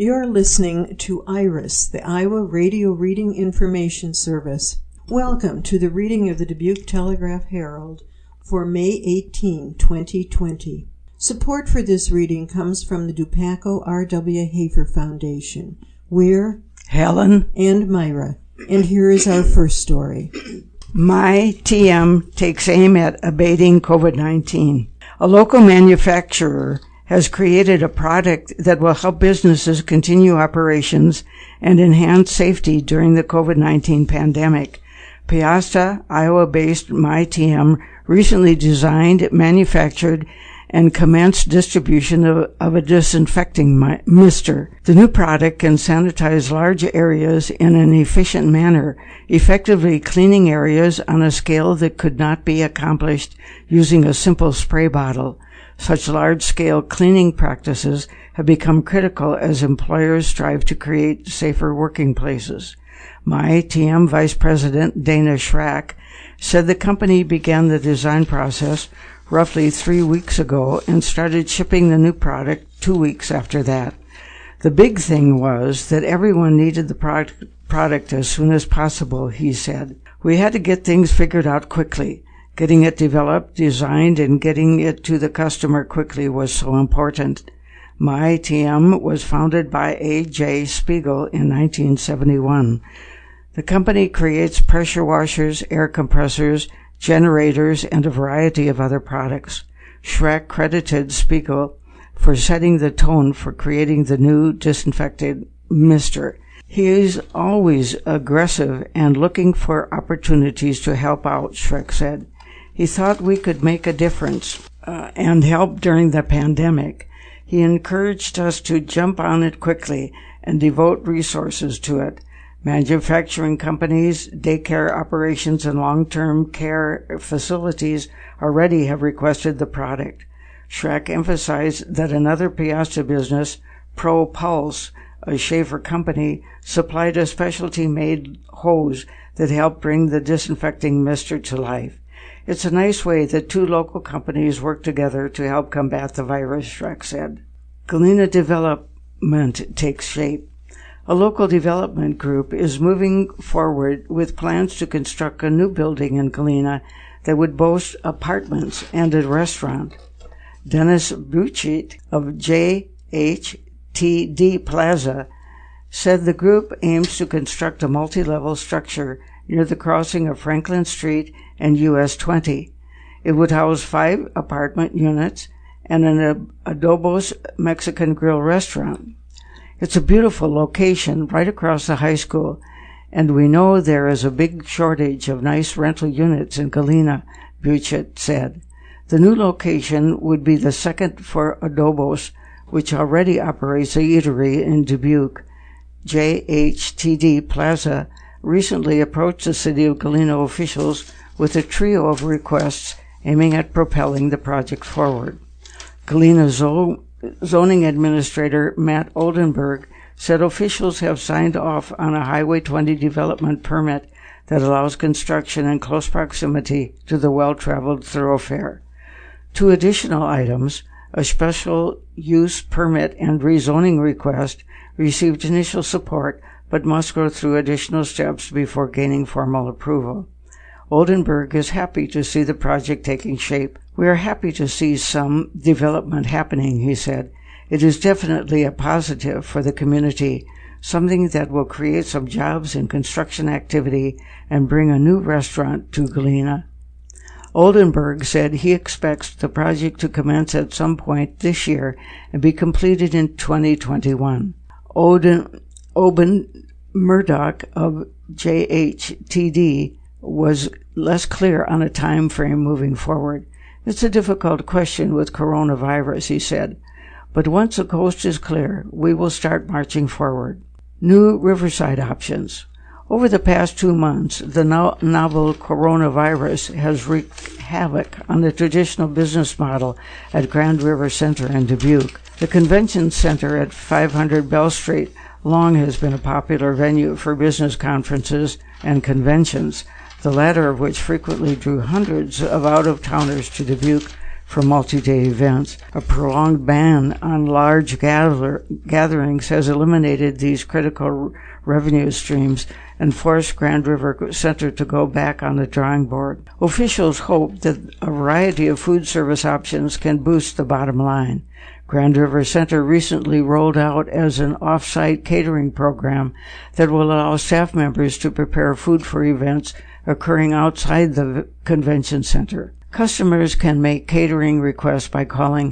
You're listening to IRIS, the Iowa Radio Reading Information Service. Welcome to the reading of the Dubuque Telegraph-Herald for May 18, 2020. Support for this reading comes from the Dupaco R.W. Hafer Foundation. We're Helen and Myra, and here is our first story. MyTM takes aim at abating COVID-19. A local manufacturer has created a product that will help businesses continue operations and enhance safety during the COVID-19 pandemic. Peosta, Iowa-based MyTM recently designed, manufactured, and commenced distribution of a disinfecting mister. The new product can sanitize large areas in an efficient manner, effectively cleaning areas on a scale that could not be accomplished using a simple spray bottle. Such large-scale cleaning practices have become critical as employers strive to create safer working places. MyTM Vice President Dana Schrack said the company began the design process roughly 3 weeks ago and started shipping the new product 2 weeks after that. The big thing was that everyone needed the product as soon as possible, he said. We had to get things figured out quickly. Getting it developed, designed, and getting it to the customer quickly was so important. MyTM was founded by A.J. Spiegel in 1971. The company creates pressure washers, air compressors, generators, and a variety of other products. Schrack credited Spiegel for setting the tone for creating the new disinfected mister. He is always aggressive and looking for opportunities to help out, Schrack said. He thought we could make a difference and help during the pandemic. He encouraged us to jump on it quickly and devote resources to it. Manufacturing companies, daycare operations, and long-term care facilities already have requested the product. Schrack emphasized that another Peosta business, Pro Pulse, a Schaefer company, supplied a specialty-made hose that helped bring the disinfecting mister to life. It's a nice way that two local companies work together to help combat the virus, Schrack said. Galena development takes shape. A local development group is moving forward with plans to construct a new building in Galena that would boast apartments and a restaurant. Dennis Buchit of JHTD Plaza said the group aims to construct a multi-level structure near the crossing of Franklin Street and US 20. It would house 5 apartment units and an Adobos Mexican Grill restaurant. It's a beautiful location right across the high school, and we know there is a big shortage of nice rental units in Galena, Buchit said. The new location would be the second for Adobos, which already operates a eatery in Dubuque. JHTD Plaza recently approached the City of Galena officials with a trio of requests aiming at propelling the project forward. Galena Zoning Administrator Matt Oldenburg said officials have signed off on a Highway 20 development permit that allows construction in close proximity to the well-traveled thoroughfare. 2 additional items, a special use permit and rezoning request, received initial support but must go through additional steps before gaining formal approval. Oldenburg is happy to see the project taking shape. We are happy to see some development happening, he said. It is definitely a positive for the community, something that will create some jobs in construction activity and bring a new restaurant to Galena. Oldenburg said he expects the project to commence at some point this year and be completed in 2021. Oben Murdoch of JHTD was less clear on a time frame moving forward. It's a difficult question with coronavirus, he said, but once the coast is clear, we will start marching forward. New Riverside options. Over the past 2 months, the novel coronavirus has wreaked havoc on the traditional business model at Grand River Center in Dubuque. The convention center at 500 Bell Street long has been a popular venue for business conferences and conventions, the latter of which frequently drew hundreds of out-of-towners to Dubuque for multi-day events. A prolonged ban on large gatherings has eliminated these critical revenue streams and forced Grand River Center to go back on the drawing board. Officials hope that a variety of food service options can boost the bottom line. Grand River Center recently rolled out as an off-site catering program that will allow staff members to prepare food for events occurring outside the convention center. Customers can make catering requests by calling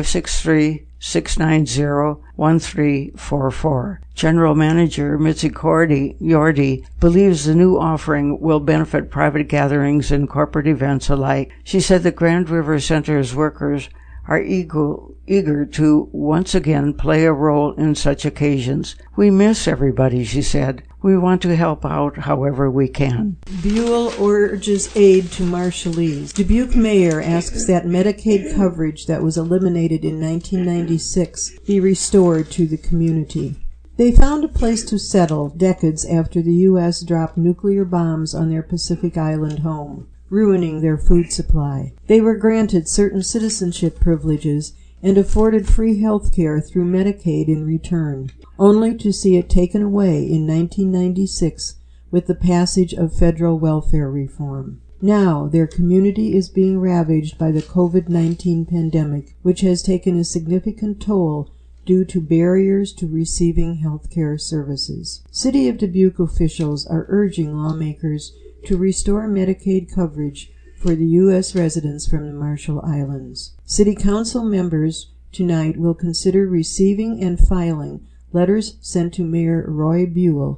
563-690-1344. General Manager Mitzi Yordi believes the new offering will benefit private gatherings and corporate events alike. She said the Grand River Center's workers are eager to once again play a role in such occasions. We miss everybody, she said. We want to help out however we can. Buell urges aid to Marshallese. Dubuque mayor asks that Medicaid coverage that was eliminated in 1996 be restored to the community. They found a place to settle decades after the U.S. dropped nuclear bombs on their Pacific Island home, ruining their food supply. They were granted certain citizenship privileges and afforded free health care through Medicaid in return, only to see it taken away in 1996 with the passage of federal welfare reform. Now their community is being ravaged by the COVID-19 pandemic, which has taken a significant toll due to barriers to receiving health care services. City of Dubuque officials are urging lawmakers to restore Medicaid coverage for the U.S. residents from the Marshall Islands. City Council members tonight will consider receiving and filing letters sent to Mayor Roy Buell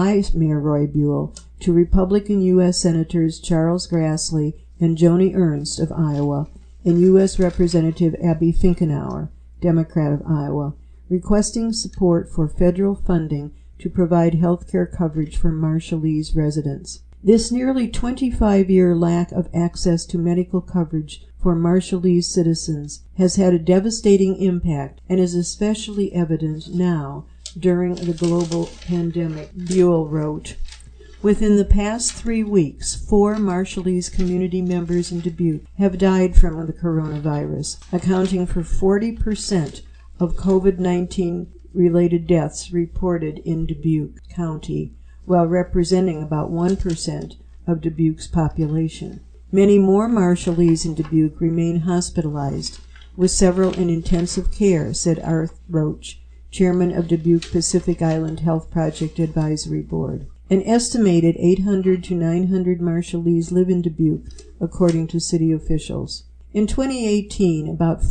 to Republican U.S. Senators Charles Grassley and Joni Ernst of Iowa and U.S. Representative Abby Finkenauer, Democrat of Iowa, requesting support for federal funding to provide health care coverage for Marshallese residents. This nearly 25-year lack of access to medical coverage for Marshallese citizens has had a devastating impact and is especially evident now during the global pandemic, Buell wrote. Within the past 3 weeks, 4 Marshallese community members in Dubuque have died from the coronavirus, accounting for 40% of COVID-19 related deaths reported in Dubuque County, while representing about 1% of Dubuque's population. Many more Marshallese in Dubuque remain hospitalized, with several in intensive care, said Arth Roach, chairman of Dubuque Pacific Island Health Project Advisory Board. An estimated 800 to 900 Marshallese live in Dubuque, according to city officials. In 2018, about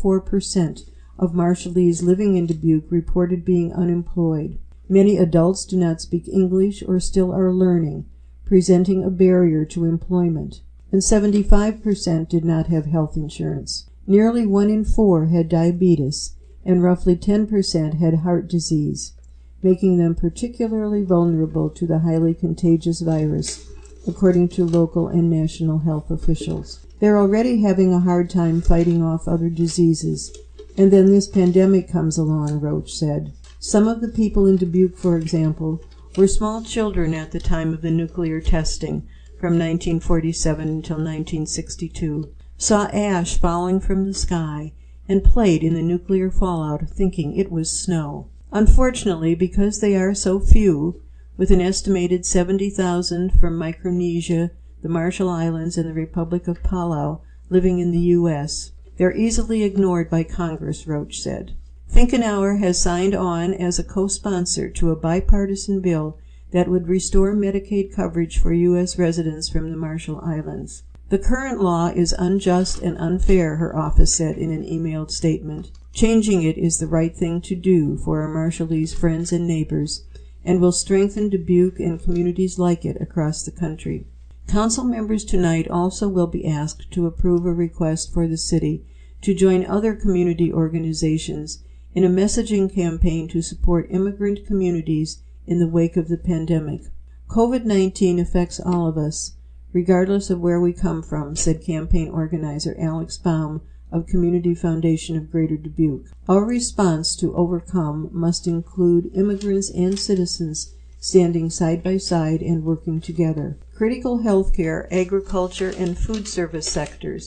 44% of Marshallese living in Dubuque reported being unemployed. Many adults do not speak English or still are learning, presenting a barrier to employment, and 75% did not have health insurance. Nearly 1 in 4 had diabetes, and roughly 10% had heart disease, making them particularly vulnerable to the highly contagious virus, according to local and national health officials. They're already having a hard time fighting off other diseases, and then this pandemic comes along, Roach said. Some of the people in Dubuque, for example, were small children at the time of the nuclear testing from 1947 until 1962, saw ash falling from the sky, and played in the nuclear fallout thinking it was snow. Unfortunately, because they are so few, with an estimated 70,000 from Micronesia, the Marshall Islands, and the Republic of Palau living in the U.S., they're easily ignored by Congress, Roach said. Finkenauer has signed on as a co-sponsor to a bipartisan bill that would restore Medicaid coverage for U.S. residents from the Marshall Islands. The current law is unjust and unfair, her office said in an emailed statement. Changing it is the right thing to do for our Marshallese friends and neighbors, and will strengthen Dubuque and communities like it across the country. Council members tonight also will be asked to approve a request for the city to join other community organizations in a messaging campaign to support immigrant communities in the wake of the pandemic. COVID-19 affects all of us, regardless of where we come from, said campaign organizer Alex Baum of Community Foundation of Greater Dubuque. Our response to overcome must include immigrants and citizens standing side by side and working together. Critical healthcare, agriculture, and food service sectors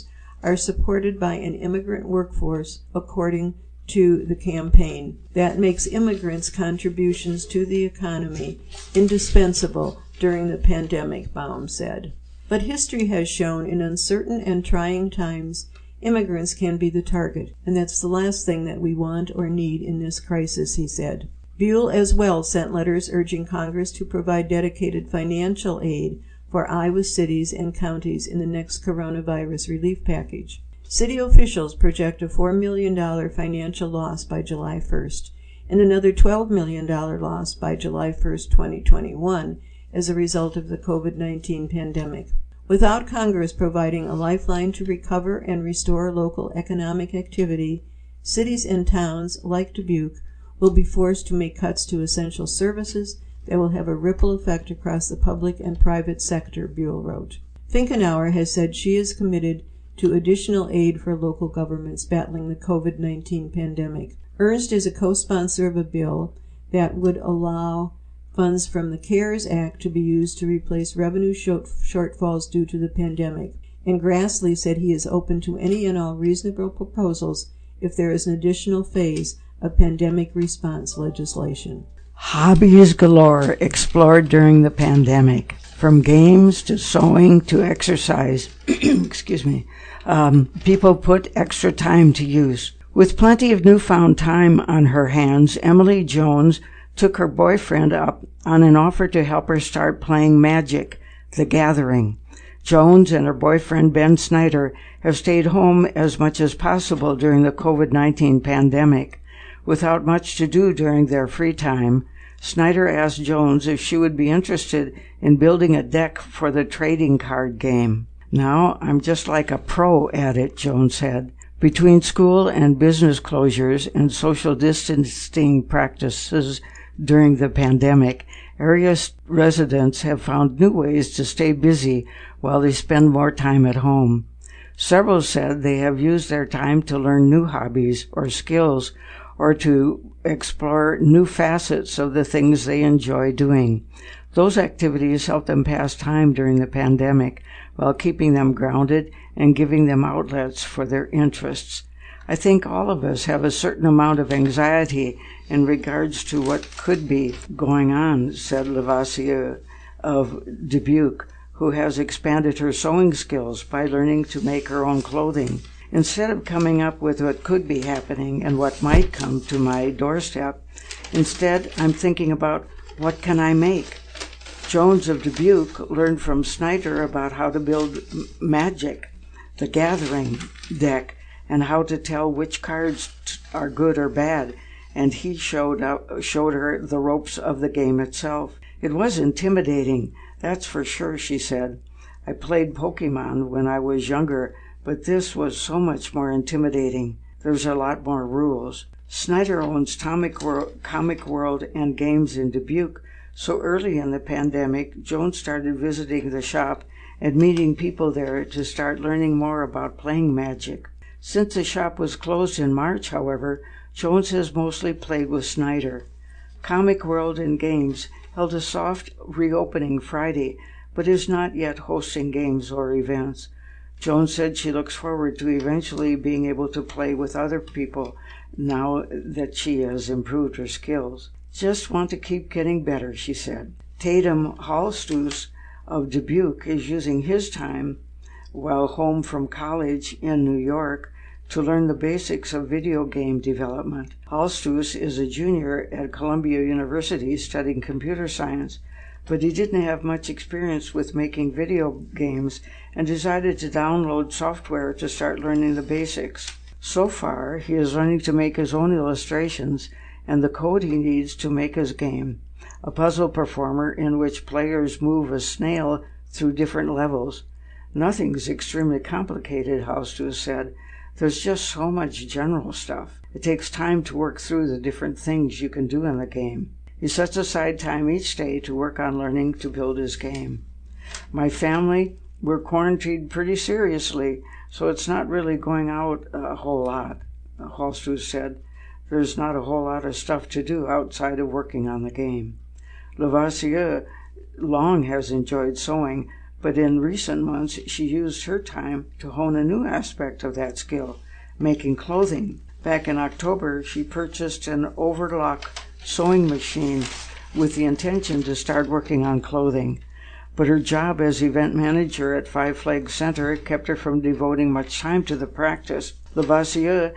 are supported by an immigrant workforce, according to the campaign. That makes immigrants' contributions to the economy indispensable during the pandemic, Baum said. But history has shown in uncertain and trying times, immigrants can be the target, and that's the last thing that we want or need in this crisis, he said. Buell as well sent letters urging Congress to provide dedicated financial aid for Iowa cities and counties in the next coronavirus relief package. City officials project a $4 million financial loss by July 1st and another $12 million loss by July 1st, 2021 as a result of the COVID-19 pandemic. Without Congress providing a lifeline to recover and restore local economic activity, cities and towns like Dubuque will be forced to make cuts to essential services that will have a ripple effect across the public and private sector, Buell wrote. Finkenauer has said she is committed to additional aid for local governments battling the COVID-19 pandemic. Ernst is a co-sponsor of a bill that would allow funds from the CARES Act to be used to replace revenue shortfalls due to the pandemic. And Grassley said he is open to any and all reasonable proposals if there is an additional phase of pandemic response legislation. Hobbies galore explored during the pandemic, from games to sewing to exercise. Excuse me. People put extra time to use. With plenty of newfound time on her hands, Emily Jones took her boyfriend up on an offer to help her start playing Magic: The Gathering. Jones and her boyfriend Ben Snyder have stayed home as much as possible during the COVID-19 pandemic. Without much to do during their free time, Snyder asked Jones if she would be interested in building a deck for the trading card game. "Now I'm just like a pro at it," Jones said. Between school and business closures and social distancing practices during the pandemic, area residents have found new ways to stay busy while they spend more time at home. Several said they have used their time to learn new hobbies or skills or to explore new facets of the things they enjoy doing. Those activities help them pass time during the pandemic while keeping them grounded and giving them outlets for their interests. I think all of us have a certain amount of anxiety in regards to what could be going on, said Lavoisier of Dubuque, who has expanded her sewing skills by learning to make her own clothing. Instead of coming up with what could be happening and what might come to my doorstep, instead I'm thinking about what can I make. Jones of Dubuque learned from Snyder about how to build Magic: The Gathering deck and how to tell which cards are good or bad, and he showed her the ropes of the game itself. "It was intimidating, that's for sure," she said. "I played Pokemon when I was younger, but this was so much more intimidating. There's a lot more rules." Snyder owns Comic World and Games in Dubuque, so early in the pandemic, Jones started visiting the shop and meeting people there to start learning more about playing Magic. Since the shop was closed in March, however, Jones has mostly played with Snyder. Comic World and Games held a soft reopening Friday, but is not yet hosting games or events. Jones said she looks forward to eventually being able to play with other people now that she has improved her skills. "Just want to keep getting better," she said. Tatum Halstus of Dubuque is using his time while home from college in New York to learn the basics of video game development. Halstus is a junior at Columbia University studying computer science, but he didn't have much experience with making video games and decided to download software to start learning the basics. So far, he is learning to make his own illustrations and the code he needs to make his game, a puzzle performer in which players move a snail through different levels. "Nothing's extremely complicated," Halstus said. "There's just so much general stuff. It takes time to work through the different things you can do in the game." He sets aside time each day to work on learning to build his game. "My family, we're quarantined pretty seriously, so it's not really going out a whole lot," Halstus said. "There's not a whole lot of stuff to do outside of working on the game." Lavoisier long has enjoyed sewing, But in recent months, she used her time to hone a new aspect of that skill, making clothing. Back in October, she purchased an overlock sewing machine with the intention to start working on clothing. But her job as event manager at Five Flags Center kept her from devoting much time to the practice. Lavoisier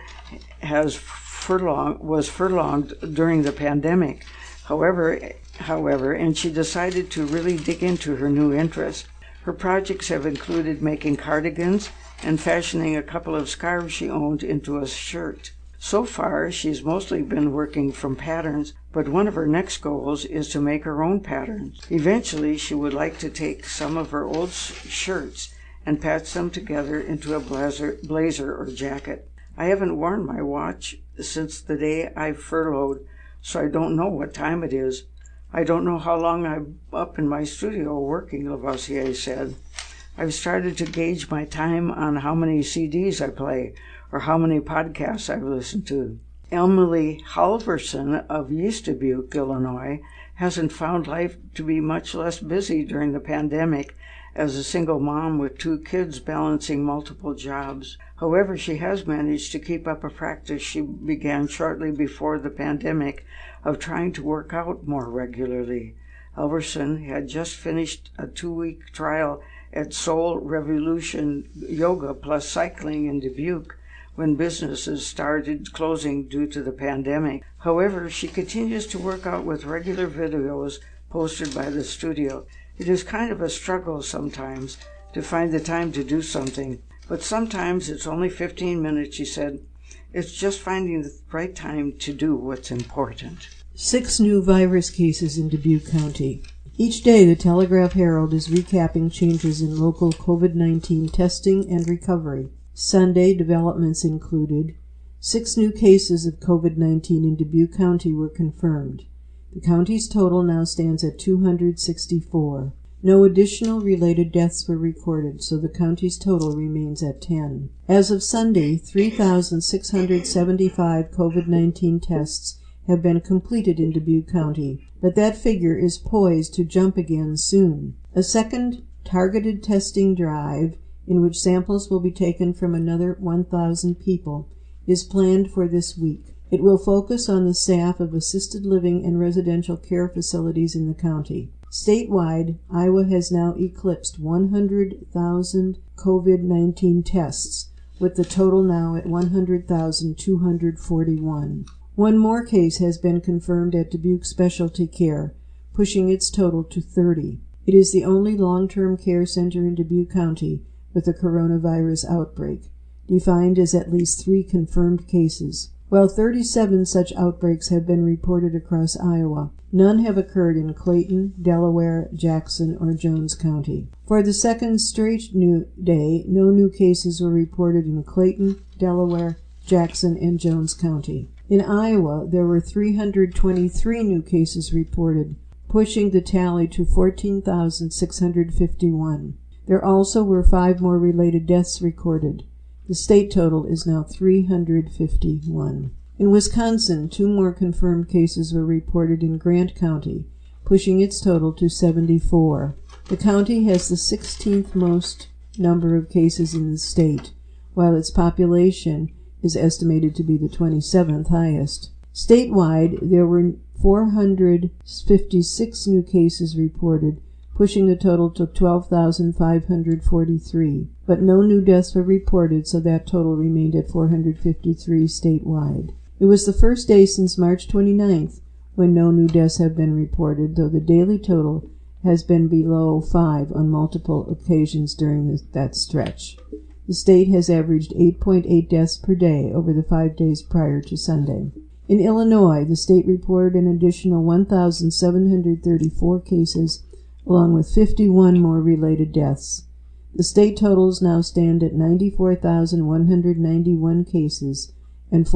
was furloughed during the pandemic. However, and she decided to really dig into her new interest. Her projects have included making cardigans and fashioning a couple of scarves she owned into a shirt. So far, she's mostly been working from patterns, but one of her next goals is to make her own patterns. Eventually, she would like to take some of her old shirts and patch them together into a blazer or jacket. I haven't worn my watch since the day I furloughed, so I don't know what time it is. I don't know how long I'm up in my studio working, Lavoisier said. I've started to gauge my time on how many CDs I play or how many podcasts I've listened to. Emily Halverson of East Dubuque, Illinois, hasn't found life to be much less busy during the pandemic as a single mom with 2 kids balancing multiple jobs. However, she has managed to keep up a practice she began shortly before the pandemic of trying to work out more regularly. Halverson had just finished a 2-week trial at Soul Revolution Yoga plus Cycling in Dubuque when businesses started closing due to the pandemic. However, she continues to work out with regular videos posted by the studio. It is kind of a struggle sometimes to find the time to do something, but sometimes it's only 15 minutes, she said. It's just finding the right time to do what's important. 6 new virus cases in Dubuque County. Each day, the Telegraph-Herald is recapping changes in local COVID-19 testing and recovery. Sunday, developments included 6 new cases of COVID-19 in Dubuque County were confirmed. The county's total now stands at 264. No additional related deaths were recorded, so the county's total remains at 10. As of Sunday, 3,675 COVID-19 tests have been completed in Dubuque County, but that figure is poised to jump again soon. A second targeted testing drive, in which samples will be taken from another 1,000 people, is planned for this week. It will focus on the staff of assisted living and residential care facilities in the county. Statewide, Iowa has now eclipsed 100,000 COVID-19 tests, with the total now at 100,241. One more case has been confirmed at Dubuque Specialty Care, pushing its total to 30. It is the only long-term care center in Dubuque County with a coronavirus outbreak, defined as at least 3 confirmed cases. While 37 such outbreaks have been reported across Iowa, none have occurred in Clayton, Delaware, Jackson, or Jones County. For the second straight day, no new cases were reported in Clayton, Delaware, Jackson, and Jones County. In Iowa, there were 323 new cases reported, pushing the tally to 14,651. There also were 5 more related deaths recorded. The state total is now 351. In Wisconsin, 2 more confirmed cases were reported in Grant County, pushing its total to 74. The county has the 16th most number of cases in the state, while its population is estimated to be the 27th highest. Statewide, there were 456 new cases reported, pushing the total to 12,543. But no new deaths were reported, so that total remained at 453 statewide. It was the first day since March 29th when no new deaths have been reported, though the daily total has been below 5 on multiple occasions during that stretch. The state has averaged 8.8 deaths per day over the 5 days prior to Sunday. In Illinois, the state reported an additional 1,734 cases, along with 51 more related deaths. The state totals now stand at 94,191 cases and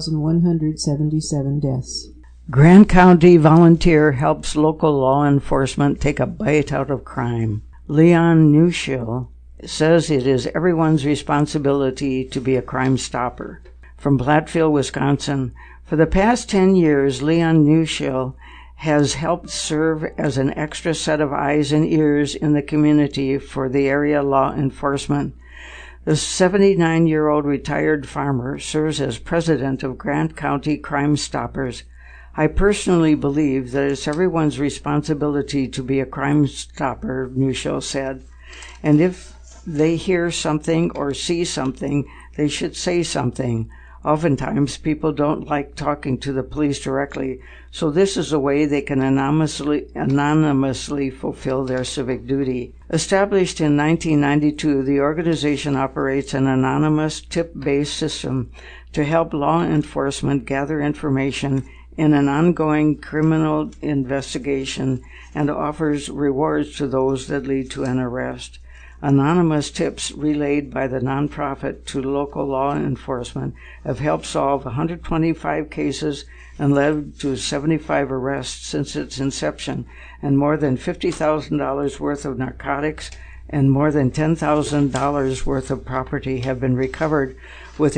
4,177 deaths. Grant County volunteer helps local law enforcement take a bite out of crime. Leon Newshill says it is everyone's responsibility to be a crime stopper. From Platteville, Wisconsin, for the past 10 years, Leon Newshill has helped serve as an extra set of eyes and ears in the community for the area law enforcement. The 79-year-old retired farmer serves as president of Grant County Crime Stoppers. I personally believe that it's everyone's responsibility to be a crime stopper, Nuschel said. And if they hear something or see something, they should say something. Oftentimes, people don't like talking to the police directly, so this is a way they can anonymously fulfill their civic duty. Established in 1992, the organization operates an anonymous tip-based system to help law enforcement gather information in an ongoing criminal investigation and offers rewards to those that lead to an arrest. Anonymous tips relayed by the nonprofit to local law enforcement have helped solve 125 cases and led to 75 arrests since its inception, and more than $50,000 worth of narcotics and more than $10,000 worth of property have been recovered, with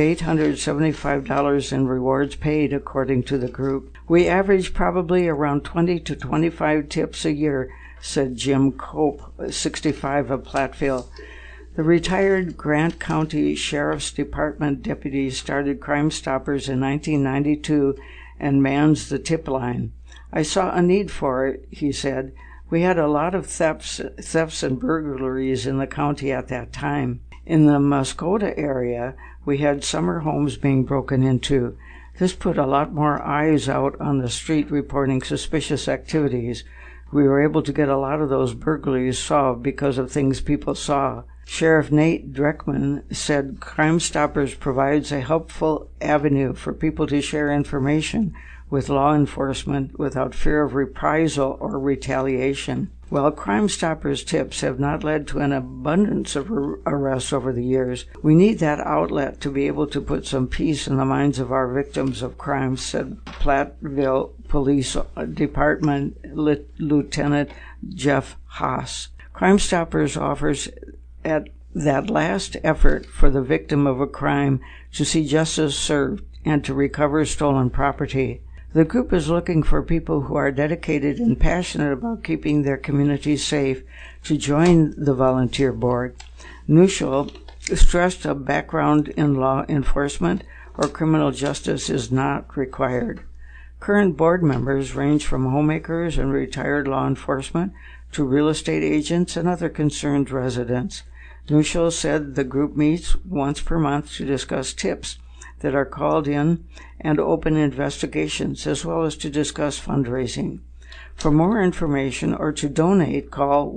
$875 in rewards paid, according to the group. We average probably around 20 to 25 tips a year, said Jim Cope, 65, of Platteville. The retired Grant County Sheriff's Department deputy started Crime Stoppers in 1992 and mans the tip line. I saw a need for it, he said. We had a lot of thefts and burglaries in the county at that time. In the Muskota area, we had summer homes being broken into. This put a lot more eyes out on the street reporting suspicious activities. We were able to get a lot of those burglaries solved because of things people saw. Sheriff Nate Dreckman said Crime Stoppers provides a helpful avenue for people to share information with law enforcement without fear of reprisal or retaliation. While Crime Stoppers tips have not led to an abundance of arrests over the years, we need that outlet to be able to put some peace in the minds of our victims of crime, said Platteville Police Department Lieutenant Jeff Haas. Crime Stoppers offers at that last effort for the victim of a crime to see justice served and to recover stolen property. The group is looking for people who are dedicated and passionate about keeping their communities safe to join the volunteer board. Nuschel stressed a background in law enforcement or criminal justice is not required. Current board members range from homemakers and retired law enforcement to real estate agents and other concerned residents. Nuschel said the group meets once per month to discuss tips that are called in and open investigations, as well as to discuss fundraising. For more information or to donate, call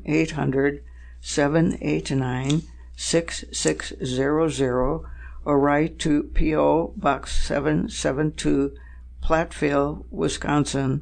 1-800-789-6600 or write to P.O. Box 772, Platteville, Wisconsin,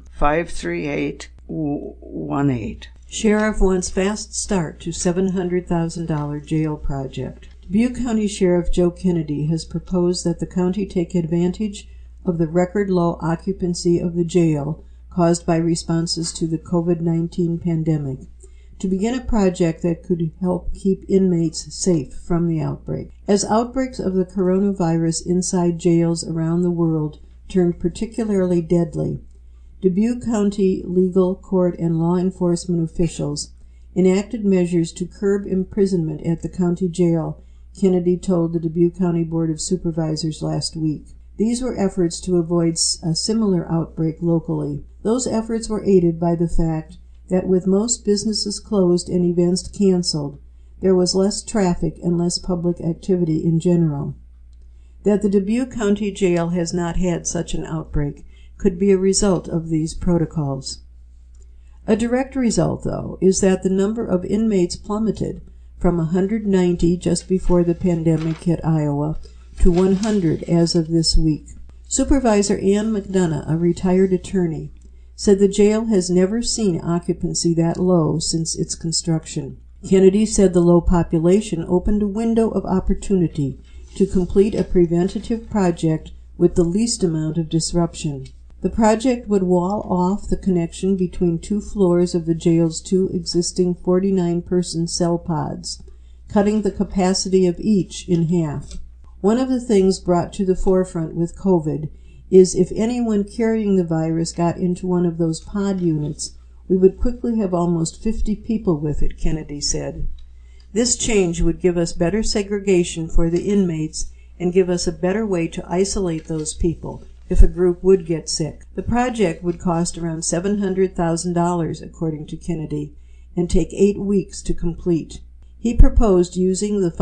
53818. Sheriff wants fast start to $700,000 jail project. Dubuque County Sheriff Joe Kennedy has proposed that the county take advantage of the record low occupancy of the jail caused by responses to the COVID-19 pandemic to begin a project that could help keep inmates safe from the outbreak. As outbreaks of the coronavirus inside jails around the world turned particularly deadly, Dubuque County legal, court, and law enforcement officials enacted measures to curb imprisonment at the county jail, Kennedy told the Dubuque County Board of Supervisors last week. These were efforts to avoid a similar outbreak locally. Those efforts were aided by the fact that with most businesses closed and events canceled, there was less traffic and less public activity in general. That the Dubuque County Jail has not had such an outbreak could be a result of these protocols. A direct result, though, is that the number of inmates plummeted from 190 just before the pandemic hit Iowa to 100 as of this week. Supervisor Ann McDonough, a retired attorney, said the jail has never seen occupancy that low since its construction. Kennedy said the low population opened a window of opportunity to complete a preventative project with the least amount of disruption. The project would wall off the connection between 2 floors of the jail's 2 existing 49-person cell pods, cutting the capacity of each in half. One of the things brought to the forefront with COVID is if anyone carrying the virus got into one of those pod units, we would quickly have almost 50 people with it, Kennedy said. This change would give us better segregation for the inmates and give us a better way to isolate those people if a group would get sick. The project would cost around $700,000, according to Kennedy, and take 8 weeks to complete. He proposed using the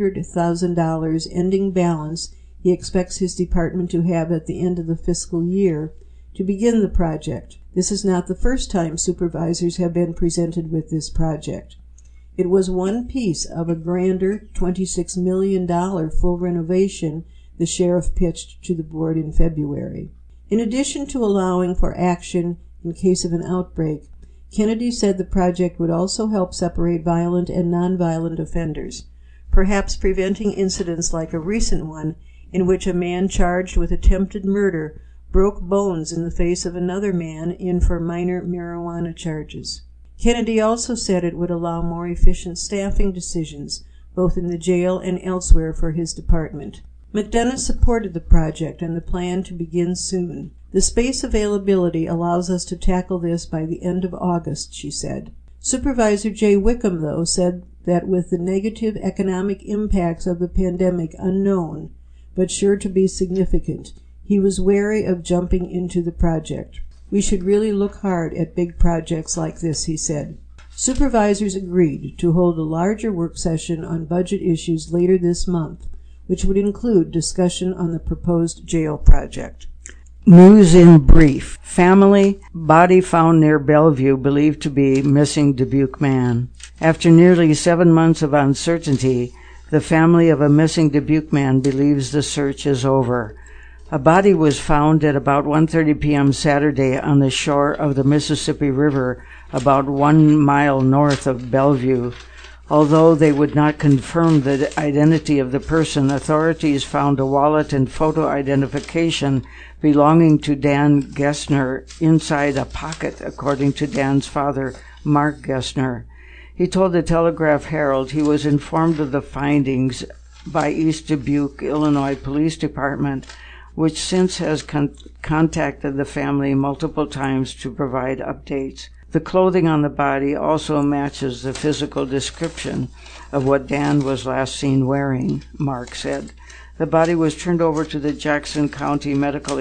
$500,000 ending balance he expects his department to have at the end of the fiscal year to begin the project. This is not the first time supervisors have been presented with this project. It was one piece of a grander $26 million full renovation the sheriff pitched to the board in February. In addition to allowing for action in case of an outbreak, Kennedy said the project would also help separate violent and nonviolent offenders, perhaps preventing incidents like a recent one in which a man charged with attempted murder broke bones in the face of another man in for minor marijuana charges. Kennedy also said it would allow more efficient staffing decisions, both in the jail and elsewhere for his department. McDonough supported the project and the plan to begin soon. The space availability allows us to tackle this by the end of August, she said. Supervisor Jay Wickham, though, said that with the negative economic impacts of the pandemic unknown, but sure to be significant, he was wary of jumping into the project. We should really look hard at big projects like this, he said. Supervisors agreed to hold a larger work session on budget issues later this month, which would include discussion on the proposed jail project. News in brief. Family, body found near Bellevue believed to be missing Dubuque man. After nearly 7 months of uncertainty, the family of a missing Dubuque man believes the search is over. A body was found at about 1:30 p.m. Saturday on the shore of the Mississippi River about 1 mile north of Bellevue. Although they would not confirm the identity of the person, authorities found a wallet and photo identification belonging to Dan Gessner inside a pocket, according to Dan's father, Mark Gessner. He told the Telegraph-Herald he was informed of the findings by East Dubuque, Illinois Police Department, which since has contacted the family multiple times to provide updates. The clothing on the body also matches the physical description of what Dan was last seen wearing, Mark said. The body was turned over to the Jackson County Medical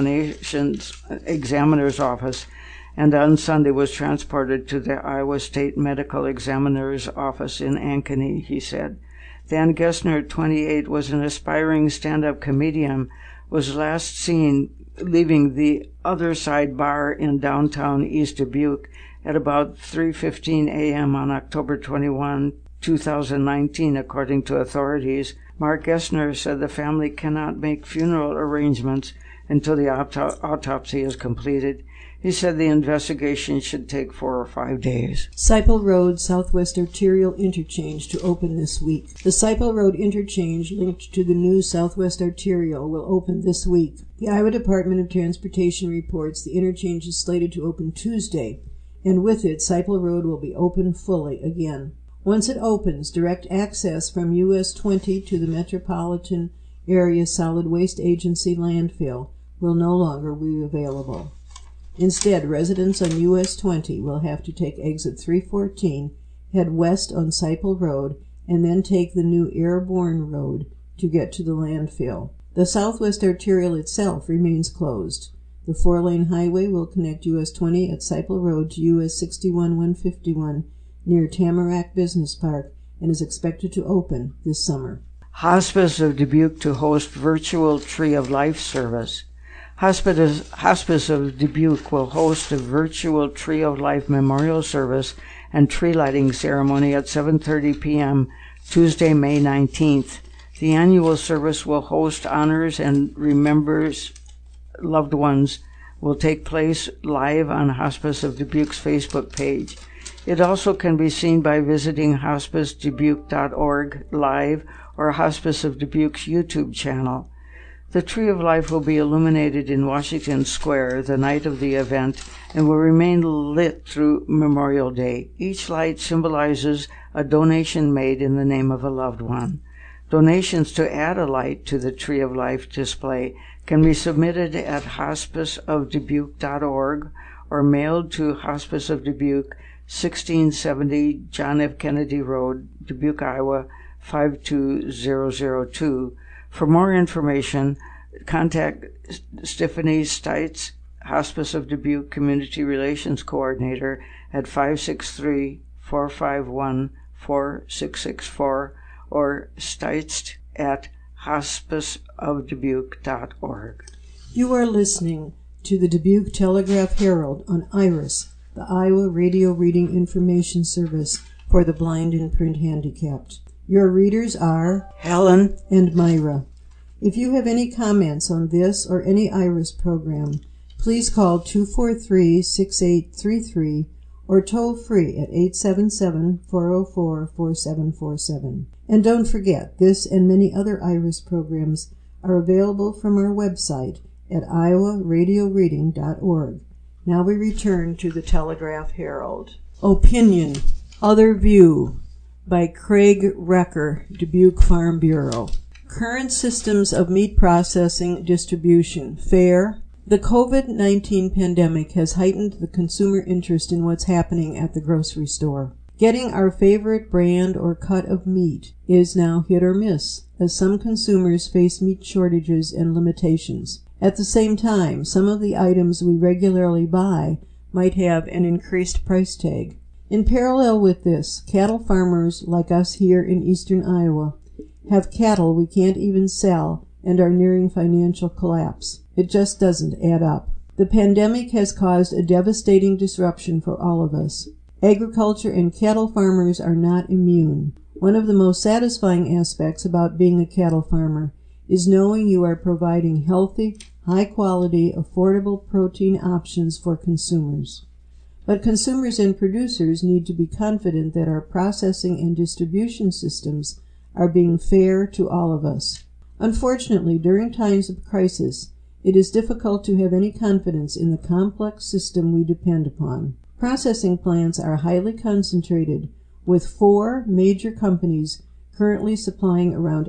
Examiner's Office and on Sunday was transported to the Iowa State Medical Examiner's Office in Ankeny, he said. Dan Gessner, 28, was an aspiring stand-up comedian, was last seen leaving the Other Side Bar in downtown East Dubuque at about 3:15 a.m. on October 21, 2019, according to authorities. Mark Gessner said the family cannot make funeral arrangements until the autopsy is completed. He said the investigation should take 4 or 5 days. Sipel Road Southwest Arterial Interchange to open this week. The Sipel Road Interchange linked to the new Southwest Arterial will open this week. The Iowa Department of Transportation reports the interchange is slated to open Tuesday, and with it, Sipel Road will be open fully again. Once it opens, direct access from US 20 to the Metropolitan Area Solid Waste Agency landfill will no longer be available. Instead, residents on US 20 will have to take exit 314, head west on Sipel Road, and then take the new Airborne Road to get to the landfill. The Southwest Arterial itself remains closed. The 4-lane highway will connect US 20 at Sipel Road to US 61-151 near Tamarack Business Park and is expected to open this summer. Hospice of Dubuque to host virtual Tree of Life service. Hospice of Dubuque will host a virtual Tree of Life memorial service and tree lighting ceremony at 7:30 p.m. Tuesday, May 19th. The annual service will host honors and remembers loved ones will take place live on Hospice of Dubuque's Facebook page. It also can be seen by visiting hospicedubuque.org live or Hospice of Dubuque's YouTube channel. The Tree of Life will be illuminated in Washington Square the night of the event and will remain lit through Memorial Day. Each light symbolizes a donation made in the name of a loved one. Donations to add a light to the Tree of Life display can be submitted at hospiceofdubuque.org or mailed to Hospice of Dubuque, 1670 John F. Kennedy Road, Dubuque, Iowa, 52002. For more information, contact Stephanie Stites, Hospice of Dubuque Community Relations Coordinator, at 563-451-4664 or Stites at hospiceofdubuque.org. You are listening to the Dubuque Telegraph Herald on IRIS, the Iowa Radio Reading Information Service for the blind and print handicapped. Your readers are Helen and Myra. If you have any comments on this or any IRIS program, please call 243-6833 or toll free at 877-404-4747. And don't forget, this and many other IRIS programs are available from our website at iowaradioreading.org. Now we return to the Telegraph Herald. Opinion, Other View by Craig Recker, Dubuque Farm Bureau. Current systems of meat processing distribution, fair. The COVID-19 pandemic has heightened the consumer interest in what's happening at the grocery store. Getting our favorite brand or cut of meat is now hit or miss, as some consumers face meat shortages and limitations. At the same time, some of the items we regularly buy might have an increased price tag. In parallel with this, cattle farmers like us here in eastern Iowa have cattle we can't even sell and are nearing financial collapse. It just doesn't add up. The pandemic has caused a devastating disruption for all of us. Agriculture and cattle farmers are not immune. One of the most satisfying aspects about being a cattle farmer is knowing you are providing healthy, high-quality, affordable protein options for consumers. But consumers and producers need to be confident that our processing and distribution systems are being fair to all of us. Unfortunately, during times of crisis, it is difficult to have any confidence in the complex system we depend upon. Processing plants are highly concentrated, with 4 major companies currently supplying around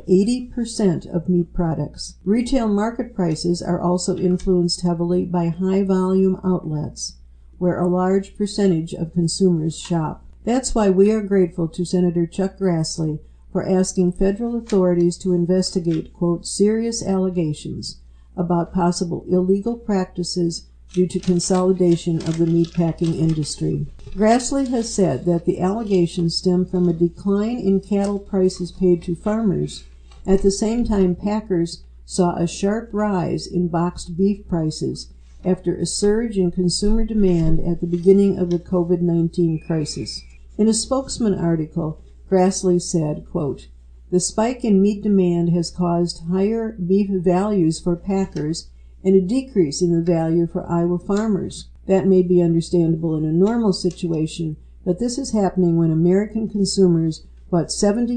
80% of meat products. Retail market prices are also influenced heavily by high-volume outlets, where a large percentage of consumers shop. That's why we are grateful to Senator Chuck Grassley for asking federal authorities to investigate, quote, serious allegations about possible illegal practices due to consolidation of the meatpacking industry. Grassley has said that the allegations stem from a decline in cattle prices paid to farmers. At the same time, packers saw a sharp rise in boxed beef prices after a surge in consumer demand at the beginning of the COVID-19 crisis. In a spokesman article, Grassley said, quote, the spike in meat demand has caused higher beef values for packers and a decrease in the value for Iowa farmers. That may be understandable in a normal situation, but this is happening when American consumers bought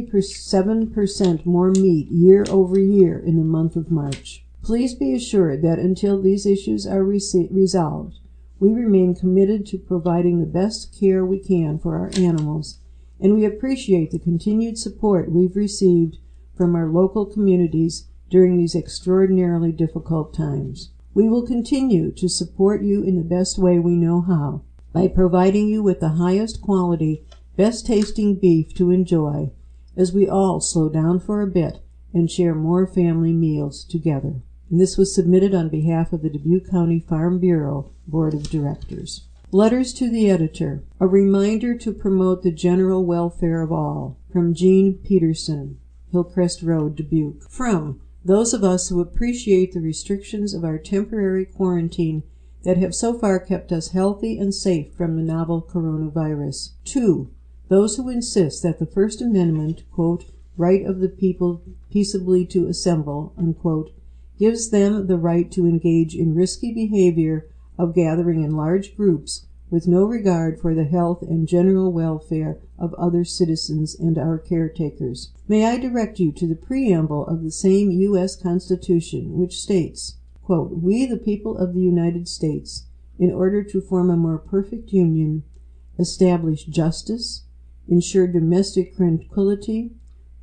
77% more meat year over year in the month of March. Please be assured that until these issues are resolved, we remain committed to providing the best care we can for our animals, and we appreciate the continued support we've received from our local communities during these extraordinarily difficult times. We will continue to support you in the best way we know how, by providing you with the highest quality, best tasting beef to enjoy, as we all slow down for a bit and share more family meals together. And this was submitted on behalf of the Dubuque County Farm Bureau Board of Directors. Letters to the Editor. A reminder to promote the general welfare of all. From Jean Peterson, Hillcrest Road, Dubuque. From those of us who appreciate the restrictions of our temporary quarantine that have so far kept us healthy and safe from the novel coronavirus. To those who insist that the First Amendment, quote, right of the people peaceably to assemble, unquote, gives them the right to engage in risky behavior of gathering in large groups with no regard for the health and general welfare of other citizens and our caretakers. May I direct you to the preamble of the same U.S. Constitution, which states, quote, we, the people of the United States, in order to form a more perfect union, establish justice, ensure domestic tranquility,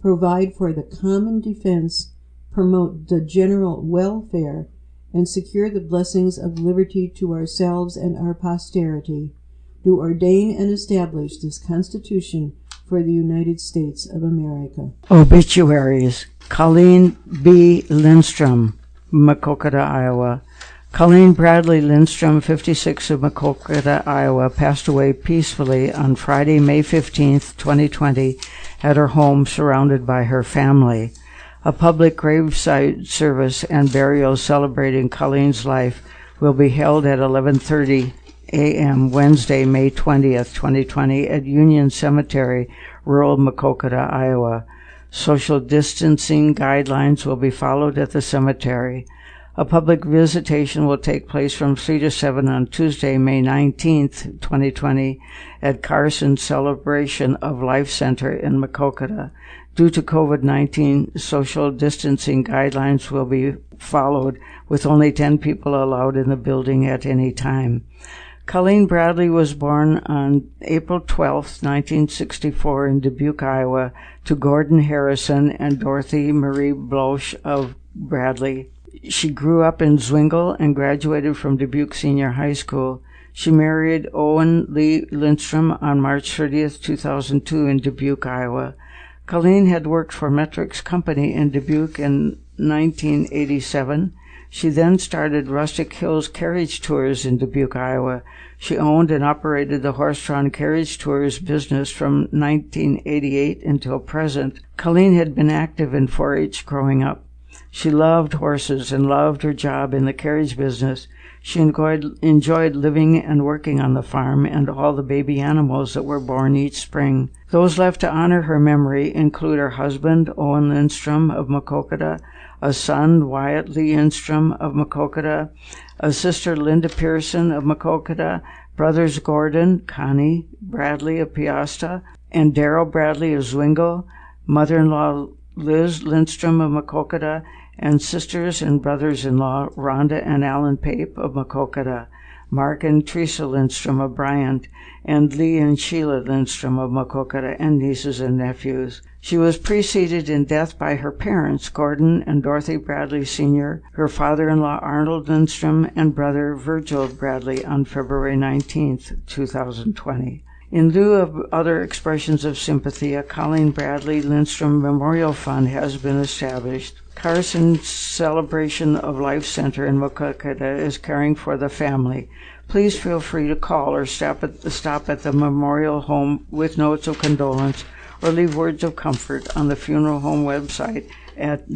provide for the common defense, promote the general welfare, and secure the blessings of liberty to ourselves and our posterity, do ordain and establish this Constitution for the United States of America. Obituaries. Colleen B. Lindstrom, Maquoketa, Iowa. Colleen Bradley Lindstrom, 56, of Maquoketa, Iowa, passed away peacefully on Friday, May 15, 2020, at her home surrounded by her family. A public graveside service and burial celebrating Colleen's life will be held at 11:30 a.m. Wednesday, May 20th, 2020, at Union Cemetery, rural Maquoketa, Iowa. Social distancing guidelines will be followed at the cemetery. A public visitation will take place from 3 to 7 on Tuesday, May 19th, 2020, at Carson Celebration of Life Center in Maquoketa. Due to COVID-19, social distancing guidelines will be followed, with only 10 people allowed in the building at any time. Colleen Bradley was born on April 12, 1964, in Dubuque, Iowa, to Gordon Harrison and Dorothy Marie Bloch of Bradley. She grew up in Zwingle and graduated from Dubuque Senior High School. She married Owen Lee Lindstrom on March 30, 2002, in Dubuque, Iowa. Colleen had worked for Metrix Company in Dubuque in 1987. She then started Rustic Hills Carriage Tours in Dubuque, Iowa. She owned and operated the horse-drawn carriage tours business from 1988 until present. Colleen had been active in 4-H growing up. She loved horses and loved her job in the carriage business. She enjoyed living and working on the farm and all the baby animals that were born each spring. Those left to honor her memory include her husband, Owen Lindstrom of Maquoketa, a son, Wyatt Lee Lindstrom of Maquoketa, a sister, Linda Pearson of Maquoketa, brothers Gordon, Connie Bradley of Piasta, and Darrell Bradley of Zwingle, mother-in-law Liz Lindstrom of Maquoketa, and sisters and brothers-in-law Rhonda and Alan Pape of Maquoketa, Mark and Teresa Lindstrom of Bryant, and Lee and Sheila Lindstrom of Maquoketa, and nieces and nephews. She was preceded in death by her parents, Gordon and Dorothy Bradley Sr., her father-in-law Arnold Lindstrom, and brother Virgil Bradley on February 19, 2020. In lieu of other expressions of sympathy, a Colleen Bradley Lindstrom Memorial Fund has been established. Carson Celebration of Life Center in Maquoketa is caring for the family. Please feel free to call or stop at the memorial home with notes of condolence or leave words of comfort on the funeral home website at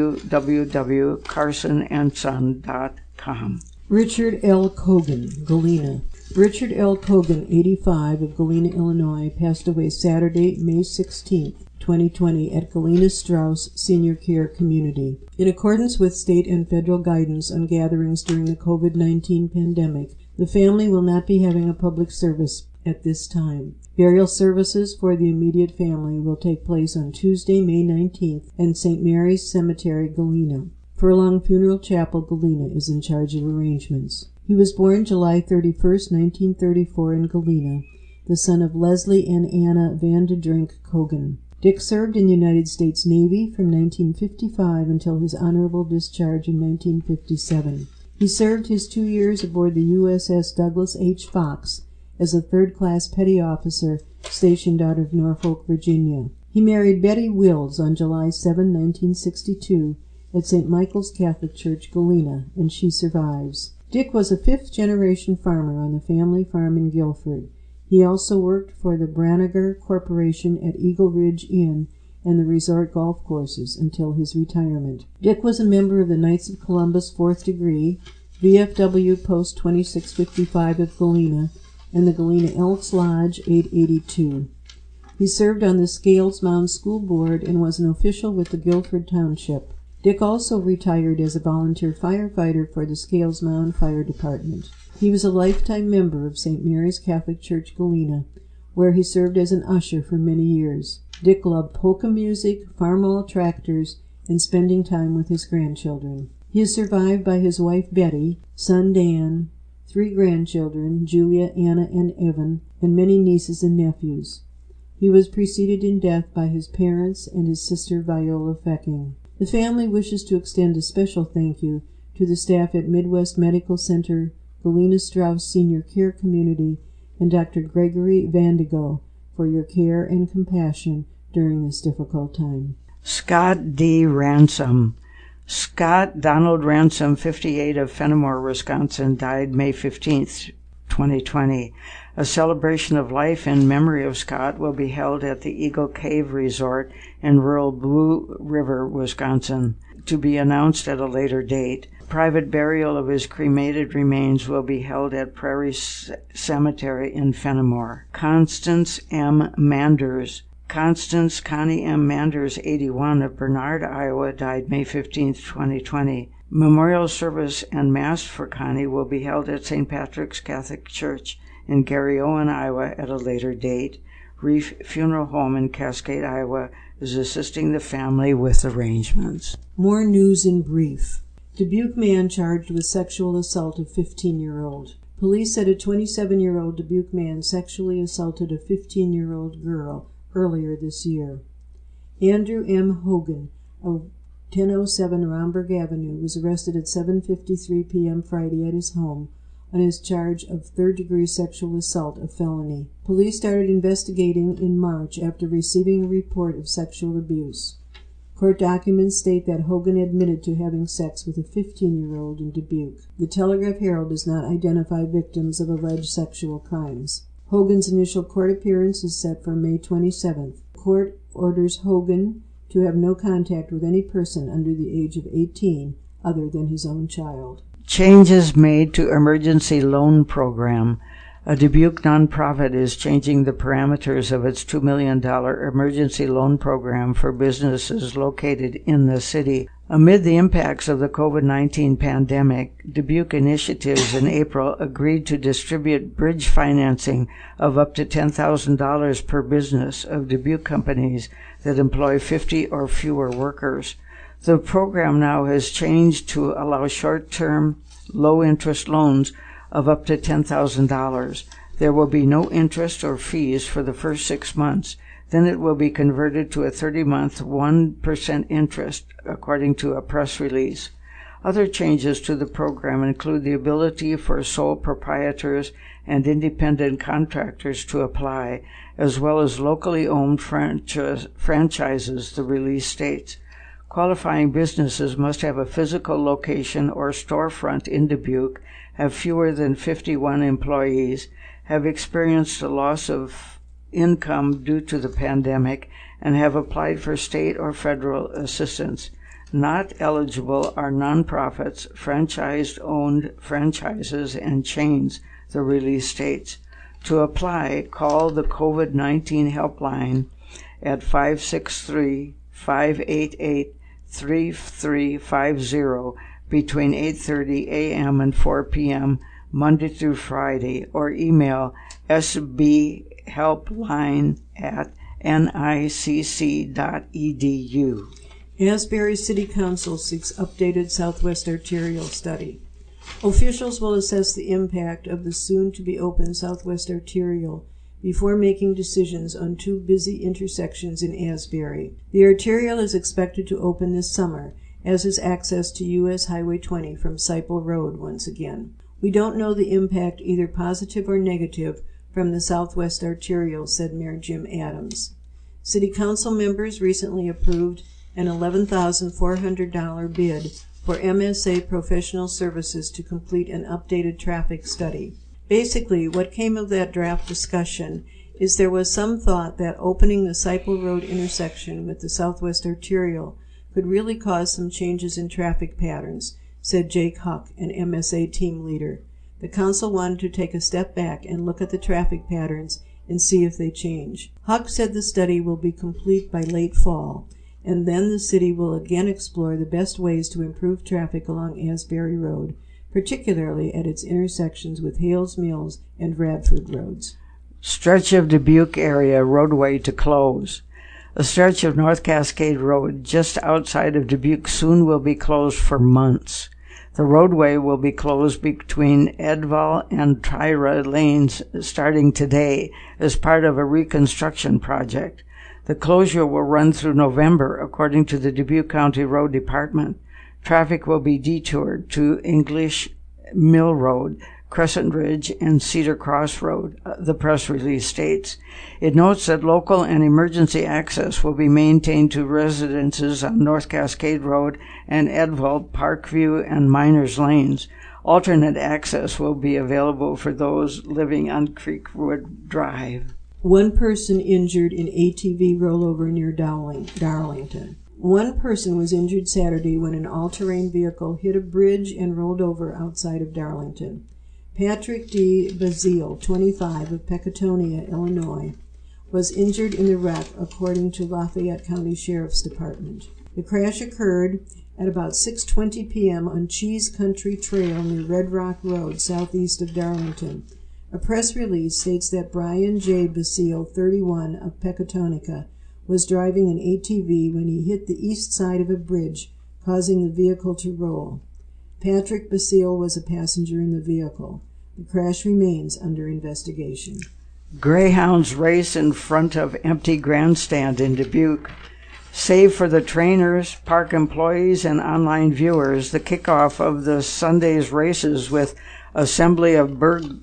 www.carsonandson.com. Richard L. Cogan, Galena. Richard L. Cogan, 85, of Galena, Illinois, passed away Saturday, May 16, 2020, at Galena Strauss Senior Care Community. In accordance with state and federal guidance on gatherings during the COVID-19 pandemic, the family will not be having a public service at this time. Burial services for the immediate family will take place on Tuesday, May 19th, at St. Mary's Cemetery, Galena. Furlong Funeral Chapel, Galena, is in charge of arrangements. He was born July 31, 1934, in Galena, the son of Leslie and Anna Van de Drink Cogan. Dick served in the United States Navy from 1955 until his honorable discharge in 1957. He served his 2 years aboard the USS Douglas H. Fox as a third-class petty officer stationed out of Norfolk, Virginia. He married Betty Wills on July 7, 1962, at St. Michael's Catholic Church, Galena, and she survives. Dick was a fifth-generation farmer on the family farm in Guilford. He also worked for the Branniger Corporation at Eagle Ridge Inn and the resort golf courses until his retirement. Dick was a member of the Knights of Columbus 4th Degree, VFW Post 2655 of Galena, and the Galena Elks Lodge 882. He served on the Scales Mound School Board and was an official with the Guilford Township. Dick also retired as a volunteer firefighter for the Scales Mound Fire Department. He was a lifetime member of St. Mary's Catholic Church, Galena, where he served as an usher for many years. Dick loved polka music, farm-all tractors, and spending time with his grandchildren. He is survived by his wife Betty, son Dan, 3 grandchildren, Julia, Anna, and Evan, and many nieces and nephews. He was preceded in death by his parents and his sister Viola Fecking. The family wishes to extend a special thank you to the staff at Midwest Medical Center, Galena Strauss Senior Care Community, and Dr. Gregory Vandigo for your care and compassion during this difficult time. Scott D. Ransom. Scott Donald Ransom, 58, of Fenimore, Wisconsin, died May 15th, 2020. A celebration of life in memory of Scott will be held at the Eagle Cave Resort in rural Blue River, Wisconsin, to be announced at a later date. Private burial of his cremated remains will be held at Prairie Cemetery in Fenimore. Constance M. Manders. Connie M. Manders, 81, of Bernard, Iowa, died May 15, 2020. Memorial service and Mass for Connie will be held at St. Patrick's Catholic Church in Garryowen, Iowa, at a later date. Reef Funeral Home in Cascade, Iowa, is assisting the family with arrangements. More news in brief. Dubuque man charged with sexual assault of 15-year-old. Police said a 27-year-old Dubuque man sexually assaulted a 15-year-old girl earlier this year. Andrew M. Hogan of 1007 Romberg Avenue was arrested at 7:53 p.m. Friday at his home on his charge of third-degree sexual assault, a felony. Police started investigating in March after receiving a report of sexual abuse. Court documents state that Hogan admitted to having sex with a 15-year-old in Dubuque. The Telegraph-Herald does not identify victims of alleged sexual crimes. Hogan's initial court appearance is set for May 27th. Court orders Hogan to have no contact with any person under the age of 18 other than his own child. Changes made to emergency loan program. A Dubuque nonprofit is changing the parameters of its $2 million emergency loan program for businesses located in the city. Amid the impacts of the COVID-19 pandemic, Dubuque Initiatives in April agreed to distribute bridge financing of up to $10,000 per business of Dubuque companies that employ 50 or fewer workers. The program now has changed to allow short-term, low-interest loans of up to $10,000. There will be no interest or fees for the first 6 months. Then it will be converted to a 30-month 1% interest, according to a press release. Other changes to the program include the ability for sole proprietors and independent contractors to apply, as well as locally owned franchises, the release states. Qualifying businesses must have a physical location or storefront in Dubuque, have fewer than 51 employees, have experienced a loss of income due to the pandemic, and have applied for state or federal assistance. Not eligible are nonprofits, franchise-owned franchises, and chains, the release states. To apply, call the COVID-19 helpline at 563-588-3350 between 8:30 a.m. and 4 p.m. Monday through Friday, or email sbhelpline@nicc.edu. Asbury City Council seeks updated Southwest Arterial study. Officials will assess the impact of the soon-to-be-open Southwest Arterial before making decisions on two busy intersections in Asbury. The arterial is expected to open this summer, as is access to U.S. Highway 20 from Seiple Road once again. We don't know the impact, either positive or negative, from the Southwest Arterial, said Mayor Jim Adams. City Council members recently approved an $11,400 bid for MSA Professional Services to complete an updated traffic study. Basically, what came of that draft discussion is there was some thought that opening the Seiple Road intersection with the Southwest Arterial could really cause some changes in traffic patterns, said Jake Huck, an MSA team leader. The council wanted to take a step back and look at the traffic patterns and see if they change. Huck said the study will be complete by late fall, and then the city will again explore the best ways to improve traffic along Asbury Road, particularly at its intersections with Hales Mills and Radford Roads. Stretch of Dubuque area roadway to close. A stretch of North Cascade Road just outside of Dubuque soon will be closed for months. The roadway will be closed between Edval and Tyra lanes starting today as part of a reconstruction project. The closure will run through November, according to the Dubuque County Road Department. Traffic will be detoured to English Mill Road, Crescent Ridge, and Cedar Cross Road, the press release states. It notes that local and emergency access will be maintained to residences on North Cascade Road and Edval, Parkview, and Miners Lanes. Alternate access will be available for those living on Creekwood Drive. One person injured in ATV rollover near Darlington. One person was injured Saturday when an all-terrain vehicle hit a bridge and rolled over outside of Darlington. Patrick D. Bazile, 25, of Pecatonia, Illinois, was injured in the wreck, according to Lafayette County Sheriff's Department. The crash occurred at about 6:20 p.m. on Cheese Country Trail near Red Rock Road, southeast of Darlington. A press release states that Brian J. Bazile, 31, of Pecatonica, was driving an ATV when he hit the east side of a bridge, causing the vehicle to roll. Patrick Bazile was a passenger in the vehicle. The crash remains under investigation. Greyhounds race in front of empty grandstand in Dubuque. Save for the trainers, park employees, and online viewers, the kickoff of the Sunday's races with assembly of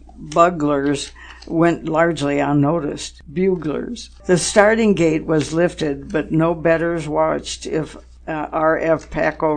buglers went largely unnoticed. Buglers. The starting gate was lifted, but no bettors watched if R.F. Paco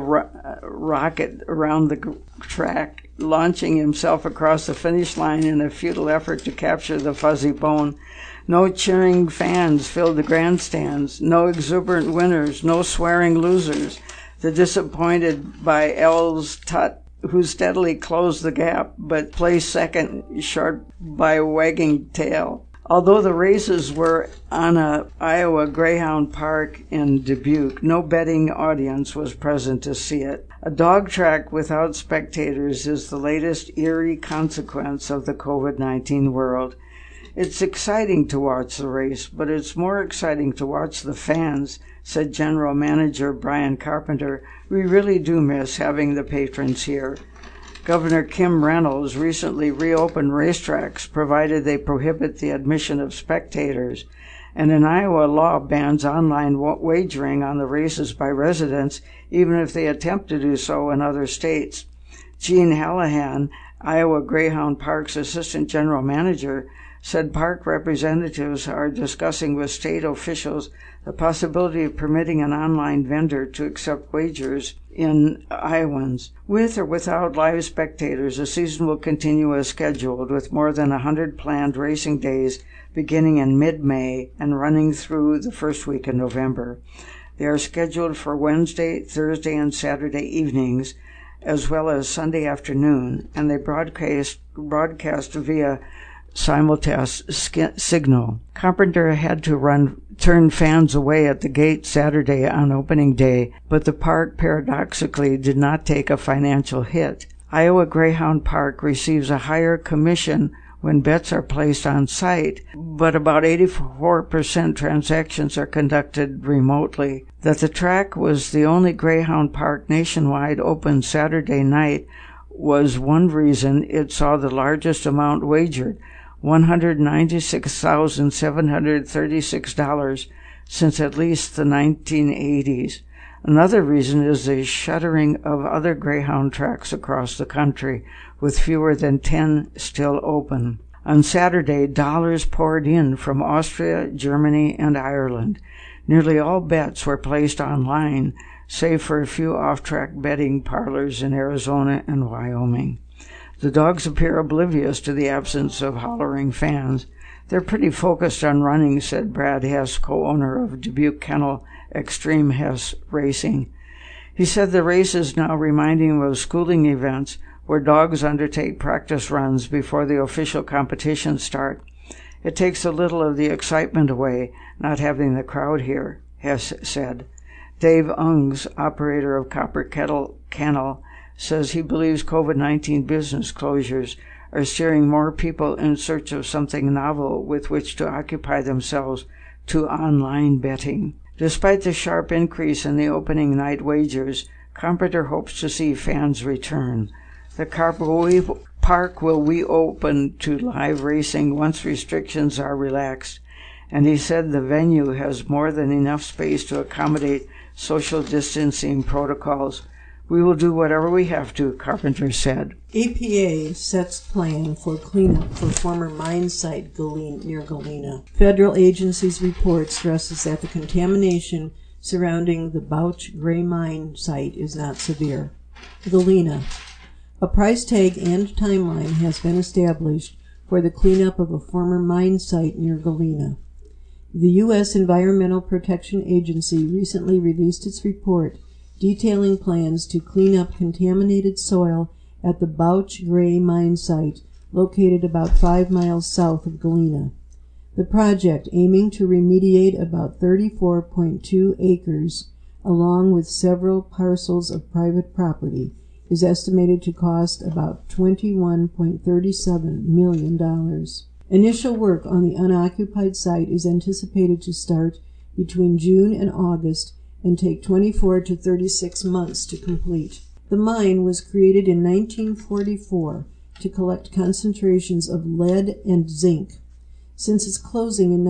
rocket around the track, launching himself across the finish line in a futile effort to capture the fuzzy bone. No cheering fans filled the grandstands, no exuberant winners, no swearing losers. The disappointed by Els Tut, who steadily closed the gap, but placed second short by wagging tail. Although the races were on a Iowa Greyhound Park in Dubuque, no betting audience was present to see it. A dog track without spectators is the latest eerie consequence of the COVID-19 world. It's exciting to watch the race, but it's more exciting to watch the fans, said General Manager Brian Carpenter. We really do miss having the patrons here. Governor Kim Reynolds recently reopened racetracks, provided they prohibit the admission of spectators. And an Iowa law bans online wagering on the races by residents, even if they attempt to do so in other states. Gene Hallahan, Iowa Greyhound Park's Assistant General Manager, said park representatives are discussing with state officials the possibility of permitting an online vendor to accept wagers in Iowans. With or without live spectators, the season will continue as scheduled, with more than 100 planned racing days beginning in mid-May and running through the first week in November. They are scheduled for Wednesday, Thursday, and Saturday evenings, as well as Sunday afternoon, and they broadcast via simulcast signal. Carpenter had to turn fans away at the gate Saturday on opening day, but the park paradoxically did not take a financial hit. Iowa Greyhound Park receives a higher commission when bets are placed on site, but about 84% transactions are conducted remotely. That the track was the only Greyhound Park nationwide open Saturday night was one reason it saw the largest amount wagered, $196,736 since at least the 1980s. Another reason is the shuttering of other Greyhound tracks across the country, with fewer than 10 still open. On Saturday, dollars poured in from Austria, Germany, and Ireland. Nearly all bets were placed online, save for a few off-track betting parlors in Arizona and Wyoming. The dogs appear oblivious to the absence of hollering fans. They're pretty focused on running, said Brad Hess, co-owner of Dubuque Kennel Extreme Hess Racing. He said the race is now reminding him of schooling events where dogs undertake practice runs before the official competitions start. It takes a little of the excitement away, not having the crowd here, Hess said. Dave Ungs, operator of Copper Kettle Kennel, says he believes COVID-19 business closures are steering more people in search of something novel with which to occupy themselves to online betting. Despite the sharp increase in the opening night wagers, Carpenter hopes to see fans return. The Carboy Park will reopen to live racing once restrictions are relaxed, and he said the venue has more than enough space to accommodate social distancing protocols. We will do whatever we have to, Carpenter said. EPA sets plan for cleanup for former mine site near Galena. Federal agency's report stresses that the contamination surrounding the Bouch Gray mine site is not severe. Galena. A price tag and timeline has been established for the cleanup of a former mine site near Galena. The U.S. Environmental Protection Agency recently released its report detailing plans to clean up contaminated soil at the Bouch Gray mine site located about 5 miles south of Galena. The project, aiming to remediate about 34.2 acres along with several parcels of private property, is estimated to cost about $21.37 million. Initial work on the unoccupied site is anticipated to start between June and August and take 24 to 36 months to complete. The mine was created in 1944 to collect concentrations of lead and zinc. Since its closing in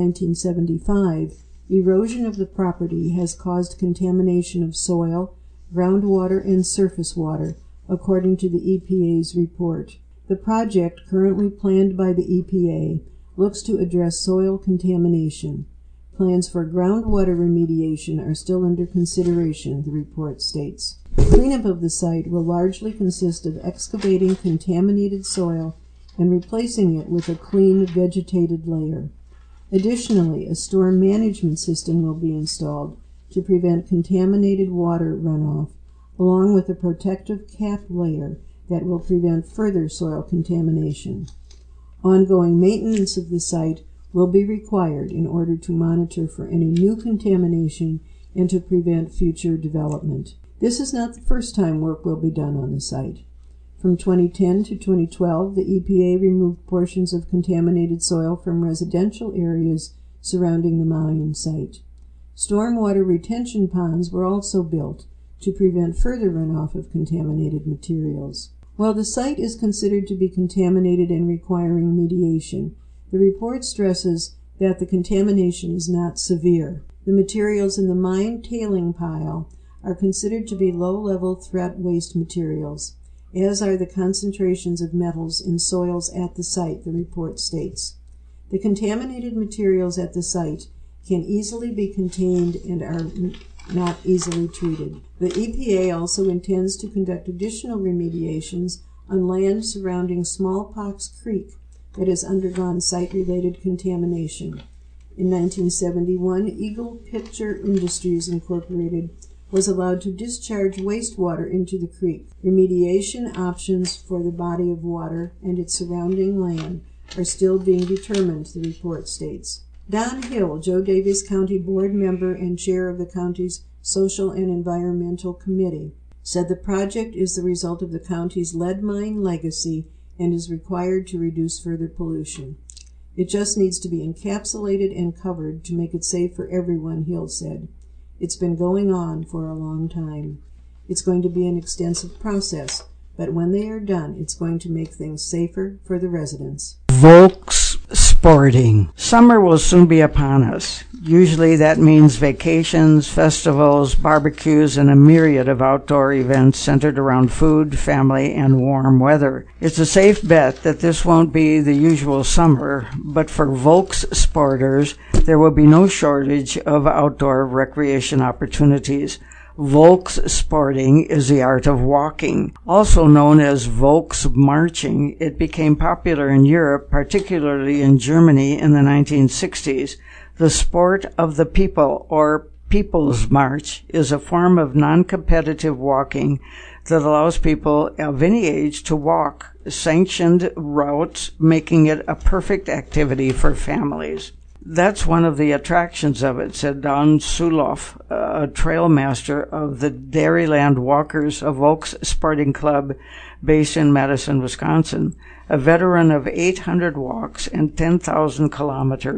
1975, erosion of the property has caused contamination of soil, groundwater, and surface water, according to the EPA's report. The project, currently planned by the EPA, looks to address soil contamination. Plans for groundwater remediation are still under consideration, the report states. Cleanup of the site will largely consist of excavating contaminated soil and replacing it with a clean vegetated layer. Additionally, a storm management system will be installed to prevent contaminated water runoff, along with a protective cap layer that will prevent further soil contamination. Ongoing maintenance of the site will be required in order to monitor for any new contamination and to prevent future development. This is not the first time work will be done on the site. From 2010 to 2012, the EPA removed portions of contaminated soil from residential areas surrounding the mine site. Stormwater retention ponds were also built to prevent further runoff of contaminated materials. While the site is considered to be contaminated and requiring remediation, the report stresses that the contamination is not severe. The materials in the mine tailing pile are considered to be low-level threat waste materials, as are the concentrations of metals in soils at the site, the report states. The contaminated materials at the site can easily be contained and are not easily treated. The EPA also intends to conduct additional remediations on land surrounding Smallpox Creek that has undergone site-related contamination. In 1971, Eagle Picture Industries Incorporated was allowed to discharge wastewater into the creek. Remediation options for the body of water and its surrounding land are still being determined, the report states. Don Hill, Joe Daviess County Board member and chair of the county's Social and Environmental Committee, said the project is the result of the county's lead mine legacy and is required to reduce further pollution. It just needs to be encapsulated and covered to make it safe for everyone, Hill said. It's been going on for a long time. It's going to be an extensive process, but when they are done, it's going to make things safer for the residents. Volks Sporting. Summer will soon be upon us. Usually that means vacations, festivals, barbecues, and a myriad of outdoor events centered around food, family, and warm weather. It's a safe bet that this won't be the usual summer, but for Volks Sporters, there will be no shortage of outdoor recreation opportunities. Volks Sporting is the art of walking. Also known as Volks Marching, it became popular in Europe, particularly in Germany in the 1960s. The sport of the people, or People's March, is a form of non-competitive walking that allows people of any age to walk sanctioned routes, making it a perfect activity for families. That's one of the attractions of it, said Don Suloff, a trail master of the Dairyland Walkers, a Volks Sporting Club based in Madison, Wisconsin. A veteran of 800 walks and 10,000 kilometers,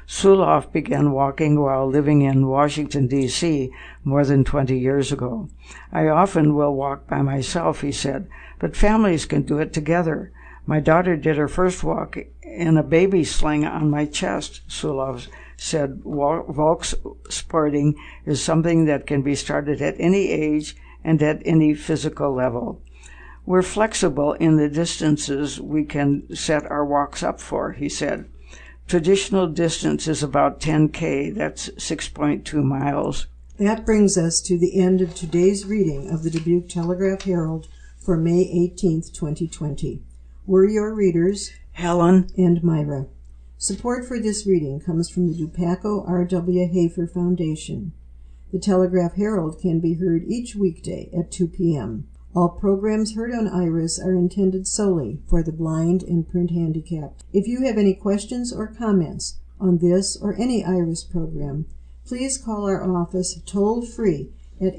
Suloff began walking while living in Washington, D.C. more than 20 years ago. I often will walk by myself, he said, but families can do it together. My daughter did her first walk in a baby sling on my chest, Suloff said. Volkssporting is something that can be started at any age and at any physical level. We're flexible in the distances we can set our walks up for, he said. Traditional distance is about 10K, that's 6.2 miles. That brings us to the end of today's reading of the Dubuque Telegraph-Herald for May 18th, 2020. We're your readers, Helen and Myra. Support for this reading comes from the Dupaco R.W. Hafer Foundation. The Telegraph-Herald can be heard each weekday at 2 p.m. All programs heard on IRIS are intended solely for the blind and print handicapped. If you have any questions or comments on this or any IRIS program, please call our office toll-free at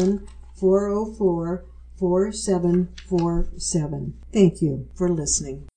877-404-4747. Thank you for listening.